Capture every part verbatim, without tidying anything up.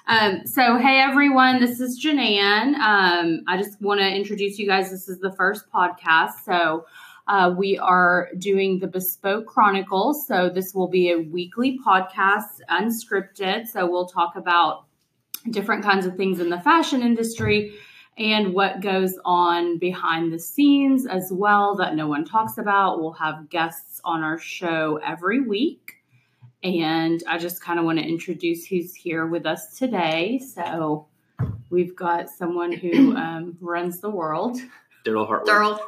Um, so, hey, everyone, this is Janann. Um, I just want to introduce you guys. This is the first podcast. So uh, we are doing the Bespoke Chronicles. So this will be a weekly podcast, unscripted. So we'll talk about different kinds of things in the fashion industry and what goes on behind the scenes as well that no one talks about. We'll have guests on our show every week. And I just kind of want to introduce who's here with us today. So we've got someone who um, runs the world. Daryl Hartwell. Daryl.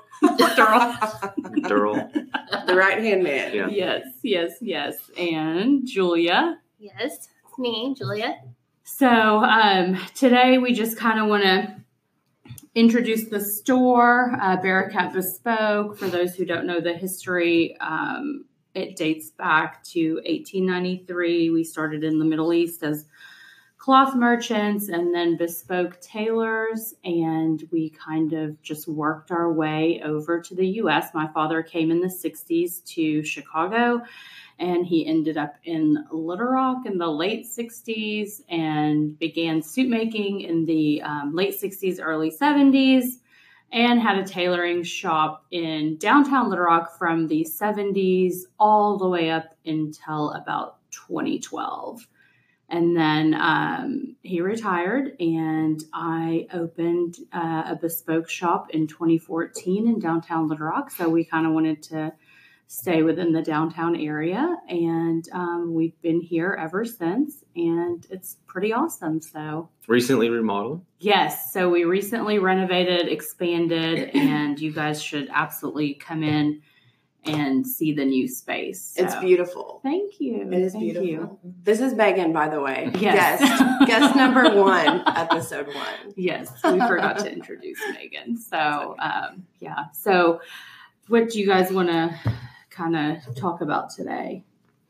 Daryl. Daryl. The right-hand man. Yeah. Yes, yes, yes. And Julia. Yes, it's me, Julia. So um, today we just kind of want to introduce the store, uh, Bearcat Bespoke. For those who don't know the history, um, it dates back to eighteen ninety-three. We started in the Middle East as cloth merchants and then bespoke tailors, and we kind of just worked our way over to the U S. My father came in the sixties to Chicago, and he ended up in Little Rock in the late sixties and began suit making in the um, late sixties, early seventies. And had a tailoring shop in downtown Little Rock from the seventies all the way up until about twenty twelve. And then um, he retired, and I opened uh, a bespoke shop in twenty fourteen in downtown Little Rock. So we kind of wanted to stay within the downtown area, and um, we've been here ever since, and it's pretty awesome. So Recently remodeled. yes, so we recently renovated, expanded, and you guys should absolutely come in and see the new space. So. It's beautiful. Thank you. It is Thank beautiful. You. This is Megan, by the way. Yes. Guest, guest number one, episode one. Yes, we forgot to introduce Megan. So, um, yeah. So what do you guys want to kind of talk about today?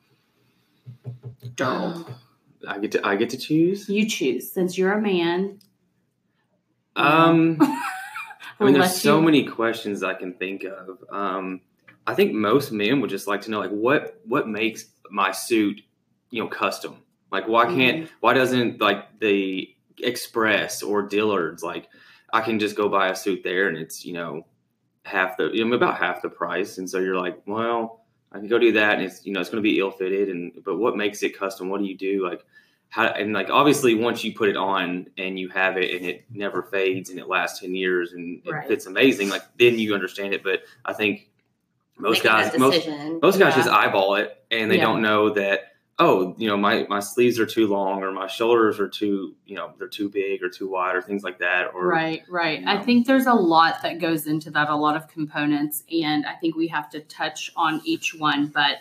Daryl. I get to I get to choose. You choose, since you're a man. Um, I We'll mean, let there's so you- many questions I can think of. Um, I think most men would just like to know, like, what what makes my suit, you know, custom? Like, why can't Mm-hmm. why doesn't like the Express or Dillard's, like, I can just go buy a suit there and it's, you know, half the you know, about half the price, and so you're like, well, I can go do that, and it's, you know, it's going to be ill fitted, and but what makes it custom? What do you do? Like, how, and like, obviously once you put it on and you have it and it never fades and it lasts ten years and it Right. fits amazing, like, then you understand it. But I think most Making guys, that most, decision. most guys Yeah. just eyeball it, and they Yeah. don't know that, oh, you know, my, my sleeves are too long, or my shoulders are too, you know, they're too big or too wide, or things like that. Or Right, right. you I know. think there's a lot that goes into that, a lot of components, and I think we have to touch on each one. But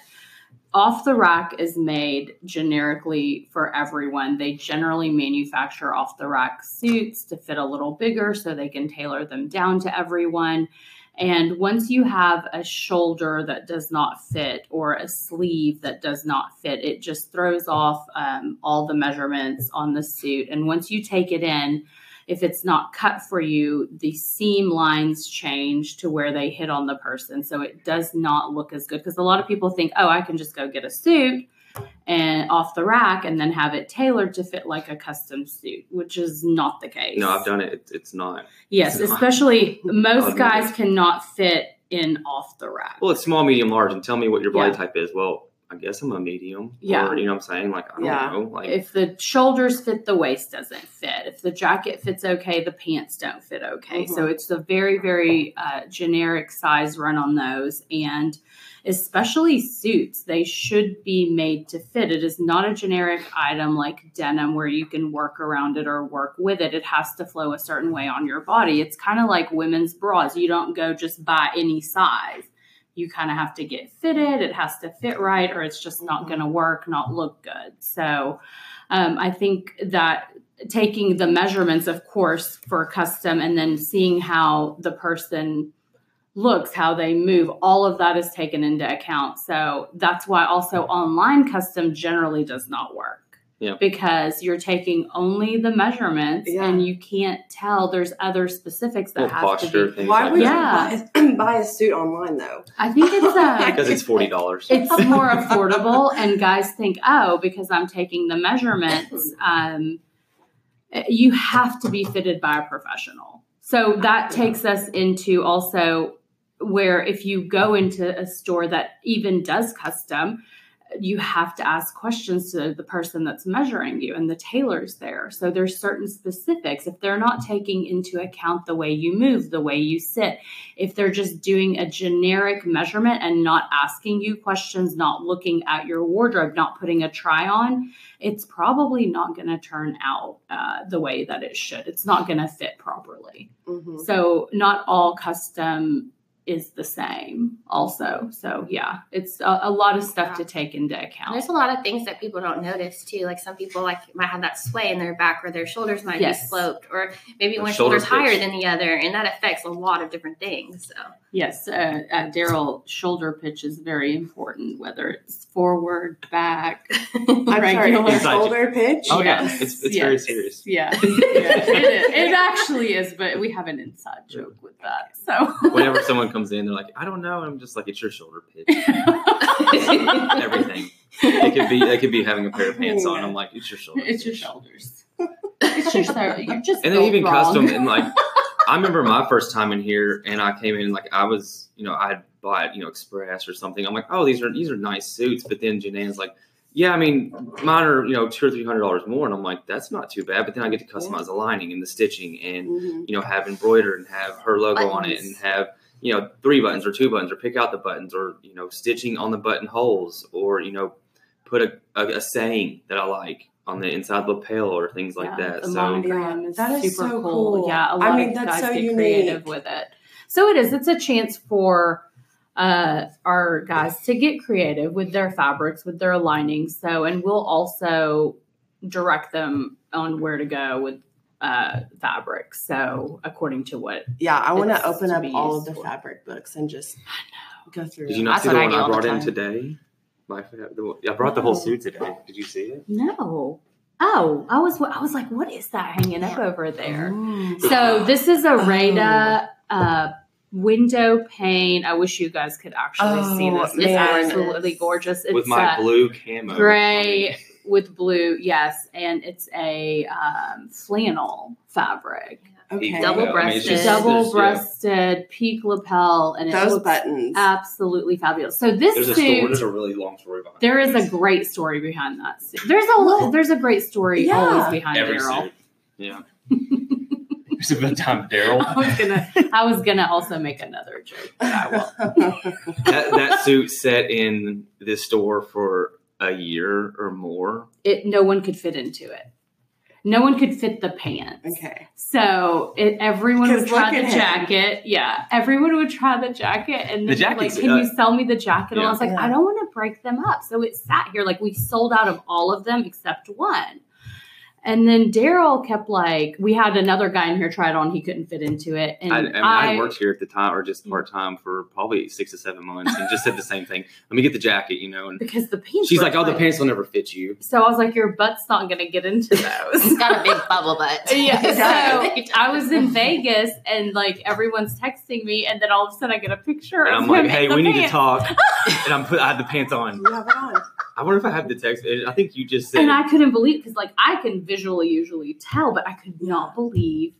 off the rack is made generically for everyone. They generally manufacture off the rack suits to fit a little bigger so they can tailor them down to everyone. And once you have a shoulder that does not fit or a sleeve that does not fit, it just throws off um, all the measurements on the suit. And once you take it in, if it's not cut for you, the seam lines change to where they hit on the person. So it does not look as good, because a lot of people think, oh, I can just go get a suit and off the rack and then have it tailored to fit like a custom suit, which is not the case. no, I've done it. It- It's not. Yes, It's not. especially most I've guys never- cannot fit in off the rack. Well, it's small, medium, large, and tell me what your body Yeah. type is. Well, I guess I'm a medium. Yeah. Or, you know what I'm saying? Like, I don't Yeah. know. Like, If the shoulders fit, the waist doesn't fit. If the jacket fits okay, the pants don't fit okay. Mhm. So it's a very, very uh, generic size run on those. And especially suits, they should be made to fit. It is not a generic item like denim where you can work around it or work with it. It has to flow a certain way on your body. It's kind of like women's bras. You don't go just buy any size. You kind of have to get fitted. It has to fit right, or it's just not going to work, not look good. So um, I think that taking the measurements, of course, for custom, and then seeing how the person looks, how they move, all of that is taken into account. So that's why also online custom generally does not work. Yeah. Because you're taking only the measurements Yeah. and you can't tell there's other specifics that little have posture, to be. things Why like would that. Yeah. you buy, buy a suit online, though? I think it's uh, Because it's forty dollars. it's more affordable, and guys think, oh, because I'm taking the measurements, um, you have to be fitted by a professional. So that takes us into also where if you go into a store that even does custom, you have to ask questions to the person that's measuring you and the tailor's there. So there's certain specifics. If they're not taking into account the way you move, the way you sit, if they're just doing a generic measurement and not asking you questions, not looking at your wardrobe, not putting a try on, it's probably not going to turn out uh, the way that it should. It's not going to fit properly. Mm-hmm. So not all custom is the same also. So yeah, it's a, a lot of stuff to take into account. And there's a lot of things that people don't notice too. Like some people like might have that sway in their back or their shoulders might Yes. be sloped, or maybe Or one shoulder shoulder's higher pitch. than the other, and that affects a lot of different things. So Yes, uh, uh, Daryl, shoulder pitch is very important, whether it's forward, back. I'm sorry, Regular. his shoulder pitch. Oh, yeah. Yes, It's- it's yes, very serious. Yeah, yeah, it is. It actually is, but we have an inside joke with that. So Whenever someone comes in, they're like, I don't know. I'm just like, it's your shoulder pitch. Everything. It could be, they could be having a pair of pants on. I'm like, it's your shoulder. It's your pitch. shoulders. It's your shoulder. You're just And then built even wrong. custom and like, I remember my first time in here, and I came in like I was, you know, I had bought, you know, Express or something. I'm like, oh, these are these are nice suits. But then Janan's like, yeah, I mean, mine are, you know, two or three hundred dollars more, and I'm like, that's not too bad. But then I get to customize the lining and the stitching, and Mm-hmm. you know, have embroidered and have her logo on it, and Buttons. have, you know, three buttons or two buttons, or pick out the buttons, or you know, stitching on the buttonholes, or you know, put a, a, a saying that I like on the inside lapel or things like Yeah, that. the So monogram is That is super so cool. cool. Yeah, a I lot mean, of that's guys so get unique. creative with it. So it is. It's a chance for uh, our guys to get creative with their fabrics, with their linings. So, and we'll also direct them on where to go with uh, fabrics. So, according to what. Yeah, I want It's to open to up be all used of the for. fabric books and just go through. did you them. not That's see the what I one do I all the brought in time. today? My, the, I brought the whole suit today. Did you see it? No. Oh, I was I was like, what is that hanging up Yeah. over there? Mm. So this is a Oh. Rada uh, window pane. I wish you guys could actually see Oh, this. It's man. absolutely gorgeous. It's With my uh, blue camo. gray with blue, yes, and it's a um, flannel fabric, Okay. Double I mean, it's just- breasted. double there's- yeah. breasted peak lapel, and it Those looks buttons. absolutely fabulous. So this There's a story. suit. There's a really long story behind There it. is a great story behind that suit. There's a Well, there's a great story yeah. always behind every Daryl. suit. Yeah. It's about time, Daryl. I was gonna I was gonna also make another joke, but I won't. that, that suit sat in this store for a year or more. It no one could fit into it. No one could fit the pants. Okay. So it, everyone would 'Cause try look the at him. jacket. Yeah, everyone would try the jacket, and The then like, jacket's, can uh, you sell me the jacket? And I yeah. was like, Yeah. I don't want to break them up. So it sat here like we sold out of all of them except one. And then Daryl kept like, we had another guy in here try it on. He couldn't fit into it. And I, I mean, I, worked here at the time, or just part time for probably six to seven months, and just said the same thing. Let me get the jacket, you know. And because the pants. she's were like, "Oh, the tight. pants will never fit you." So I was like, your butt's not going to get into those. It's got a big bubble butt. Yeah, Yeah. so I was in Vegas and like everyone's texting me, and then all of a sudden I get a picture And of I'm like, him "Hey, in the we need to pants. talk." And I'm put. I had the pants on. You have it on. I wonder if I have the text. I think you just said. And I couldn't believe because like I can visually usually tell, but I could not believe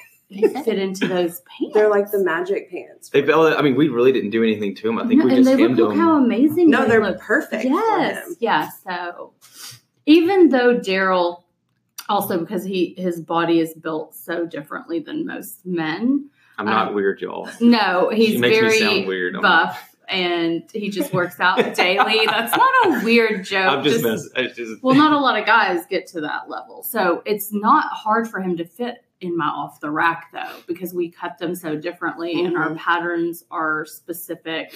it fit into those pants. They're like the magic pants. They felt. I mean, we really didn't do anything to them. I think No, we and just they look, hemmed look them. how amazing. No, they they're look. perfect. Yes, For him. yeah. So even though Daryl, also because he his body is built so differently than most men. I'm not um, weird, y'all. No, he's She makes me very sound weird. I'm buff. And he just works out daily. That's not a weird joke. I'm just, Just- messing. It's just well, not a lot of guys get to that level. So it's not hard for him to fit in my off the rack though, because we cut them so differently and our Mhm. patterns are specific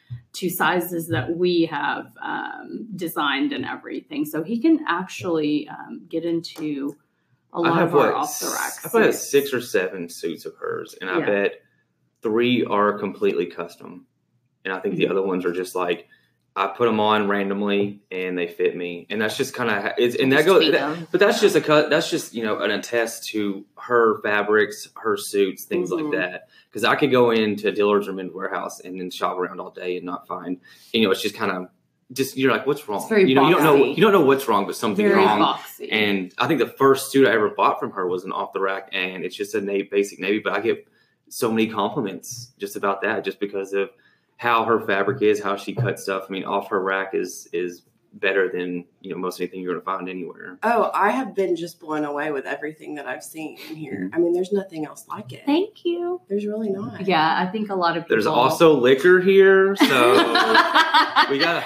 to sizes that we have um, designed and everything. So he can actually um, get into a lot I have of our what, off the rack. I've got suits. six or seven suits of hers, and I Yeah. bet three are completely custom, and I think the Mhm. other ones are just like I put them on randomly and they fit me, and that's just kind of it's and that Just goes. tweak that- 'em. but that's just a cut. That's just you know an attest to her fabrics, her suits, things Mhm. like that. Because I could go into Dillard's or Men's Warehouse and then shop around all day and not find. You know, it's just kind of just you're like, what's wrong? It's very you know, you don't know boxy. you don't know what's wrong, but something's Very wrong. boxy. And I think the first suit I ever bought from her was an off the rack, and it's just a navy, basic navy. But I get so many compliments just about that, just because of how her fabric is, how she cuts stuff. I mean, off her rack is is better than you know most anything you're going to find anywhere. Oh, I have been just blown away with everything that I've seen in here. I mean, there's nothing else like it. Thank you. There's really not. Yeah, I think a lot of people. There's also liquor here, so we gotta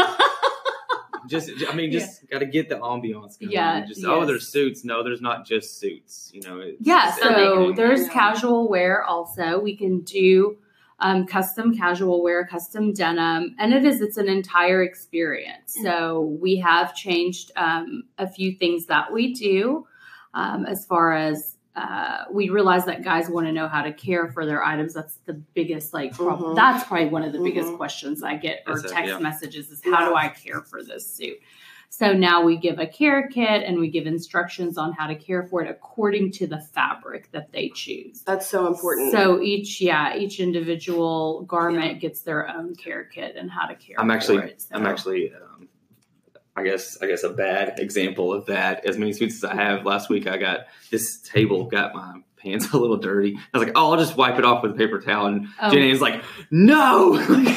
just. I mean, just gotta get the ambiance going. Yeah, Just oh, yes. there's suits. No, there's not just suits. You know. It's Yeah, just so everything. there's Yeah. casual wear also. We can do um, custom casual wear, custom denim, and it is, it's an entire experience. So we have changed um, a few things that we do um, as far as uh, we realize that guys want to know how to care for their items. That's the biggest, like, prob- Mhm. that's probably one of the biggest Mhm. questions I get or That's it, text yeah. messages is how do I care for this suit? So now we give a care kit and we give instructions on how to care for it according to the fabric that they choose. That's so important. So each, yeah, each individual garment gets their own care kit and how to care I'm for actually, it. So- I'm actually, um, I guess, I guess a bad example of that. As many suits as I have, last week I got this table got my pants a little dirty. I was like, oh, I'll just wipe it off with a paper towel. And Oh. Jenny was like, no.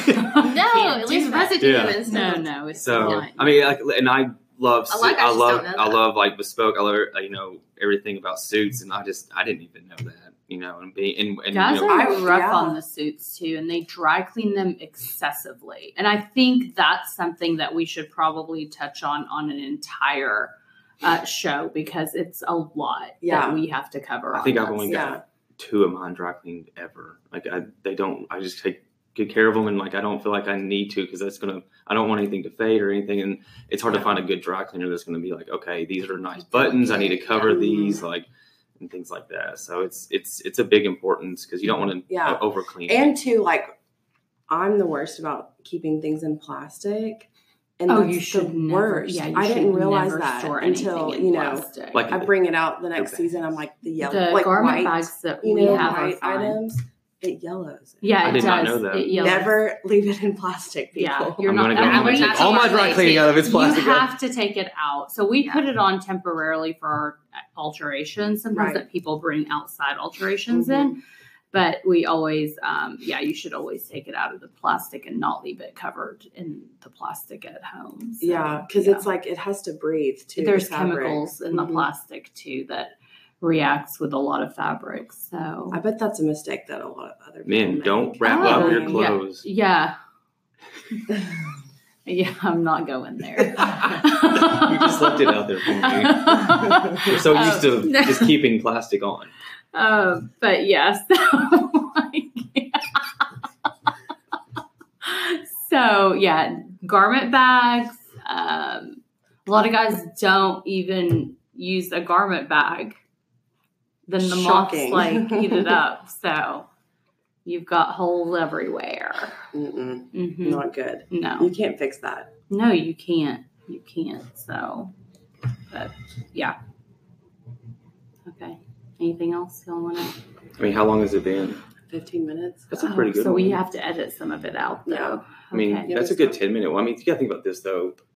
No, Can't it do leaves that. residue Yeah. and No, stuff. no, it's so not. I mean, like, and I love, A lot of suit- I guys just love, don't know I that. love like bespoke. I love, you know, everything about suits, and I just, I didn't even know that, you know, and being, and, and Guys you know, are I- rough yeah. on the suits too, and they dry clean them excessively. And I think that's something that we should probably touch on on an entire uh, show because it's a lot Yeah. that we have to cover. I think on I've only that. got yeah. two of mine dry cleaned ever. Like I, they don't. I just take good care of them, and like I don't feel like I need to because that's gonna. I don't want anything to fade or anything, and it's hard to find a good dry cleaner that's gonna be like, okay, these are nice buttons. I need to cover these, like, and things like that. So it's it's it's a big importance because you don't want to Yeah. over clean. And two, like, I'm the worst about keeping things in plastic. And Oh, that's you should the never. worst. Yeah, you I didn't should realize never that store until, anything in you know, plastic. Like I bring it out the next Okay. season. I'm like, the yellow, the like garment white, bags that you we know, have are white fine. items, it yellows. Yeah, I it did does. not know that. It yellows. Never leave it in plastic, people. Yeah, you're I'm not. gonna go I home and mean, take all my dry cleaning out of its plastic. You have to take it out. So we put it on temporarily for our alterations. Sometimes Right. that people bring outside alterations Mhm. in, but we always, um, yeah, you should always take it out of the plastic and not leave it covered in the plastic at home. So, Yeah, because yeah. it's like it has to breathe too. there's the fabric. chemicals in the Mhm. plastic too that reacts with a lot of fabrics. So I bet that's a mistake that a lot of other people Men, make. don't wrap Oh, up your yeah. clothes. yeah, yeah, I'm not going there. You just left it out there for me. We're so used to Um, just keeping plastic on. Um, but yes. So yeah, garment bags. Um, a lot of guys don't even use a garment bag. Then the Shocking. moths like eat it up. So you've got holes everywhere. Mm-mm, hmm not good. No, You can't fix that. no, you can't. You can't. So, but yeah. Okay. Anything else y'all want to? I mean, how long has it been? Fifteen minutes. That's a pretty good So one. we have to edit some of it out, though. Yeah. I mean, Okay. Yeah, that's a that's good ten minute one. I mean, you got to think about this though.